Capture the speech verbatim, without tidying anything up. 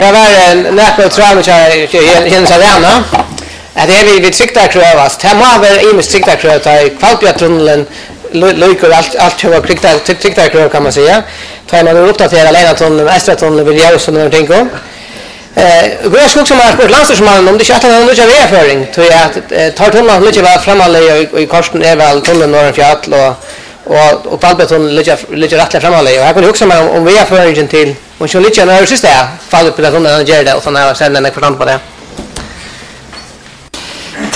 Det var nära travelt här i hennes arena. Att det är vi vid siktarkrövas. Det må vara imis siktarkröv i Kvalbjörtunneln lyker allt allt hur siktarkröv kan man säga. Tar man uppdatera Lena-tunneln, Östra-tunneln vill jag också någonting om. Eh, Gröna skogsområdet på landstorgsmannen om det inte att han har någon överföring tror jag att tar tunneln lite väl framåt i korsen är väl tunneln norr om fjäll och och och Kvalbjörtunneln lite lite rätt framåt och här kan du också med om överföringen till och så lite när det sista faller på tunneln och gör det och såna här sen när jag förstår på det.